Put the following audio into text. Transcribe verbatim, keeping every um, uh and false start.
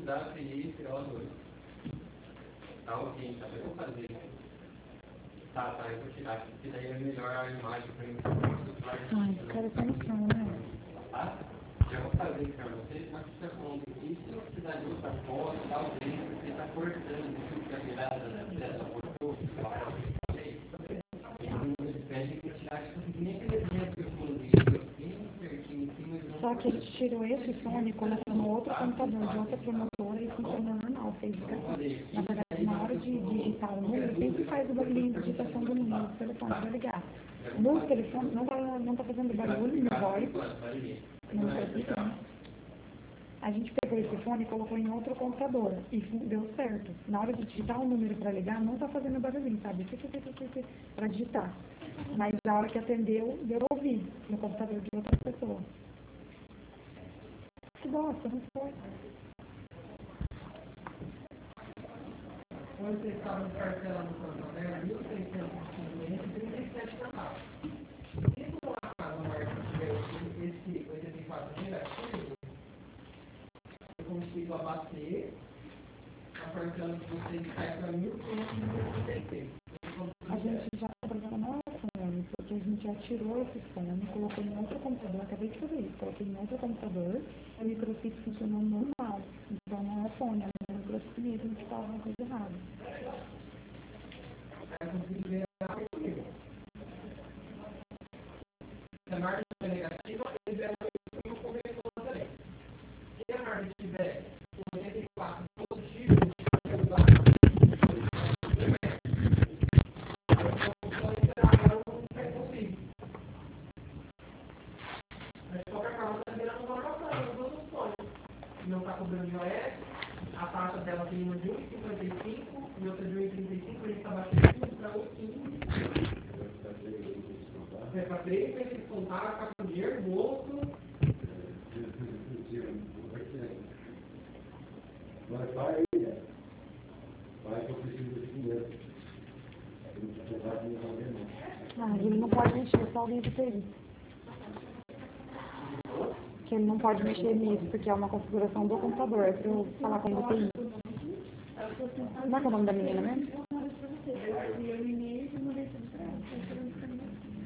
da P I C O dois. Tá ok, tá? Eu vou fazer. Tá, tá, eu vou tirar, porque daí é melhor a imagem para mim. Ai, esse cara tá no chão, né? Tá? Já vou fazer para vocês, mas você está falando aqui, se não precisar de outra foto, talvez você está cortando isso que a virada dessa foto, ele pede que tirar isso nem aquele exemplo que eu falei, bem certinho em cima de um. Só que a gente tirou esse fone e colocou no outro computador de outra promotora e funciona normal, fez ligação. Na verdade, na hora de digitar o número, sempre faz o barulhinho de digitação do número do telefone para ligar. No telefone não está não tá fazendo barulho no voz, não faz isso. A gente pegou esse fone e colocou em outro computador e deu certo. Na hora de digitar o número para ligar, não está fazendo barulhinho, sabe? Para digitar. Mas na hora que atendeu, deu ouvir no computador de outra pessoa. Que bosta, não foi. Quando vocês estavam parcelando o Santander, mil seiscentos e trinta e sete centavos. Se por um acaso a marca tiver esse oitenta e quatro negativo, eu consigo abater a parcela que vocês caem para mil quinhentos e trinta e seis. A gente já está trabalhando no fone, porque a gente já tirou esse fone, colocou em outro computador, acabei de fazer isso, coloquei em outro computador, o microchip funcionou normal. Então não é fone, é o microchip mesmo que estava uma coisa errada. Se a marca estiver negativa, ele é o corretor também. Se a marca estiver oitenta e quatro positivo, ele vai usar. Não está cobrando de O S, a taxa dela tem uma de um vírgula cinquenta e cinco e outra de um vírgula trinta e cinco, ele está baixando tudo para um vírgula quinze. É para três, tem que descontar, ficar com dinheiro no bolso. Mas vai aí, né? Vai que eu preciso de dinheiro. Ah, ele não pode mexer, só alguém do T I. Que ele não pode mexer nisso, porque é uma configuração do computador, é para eu falar com o T I. Como é que é o nome da menina mesmo?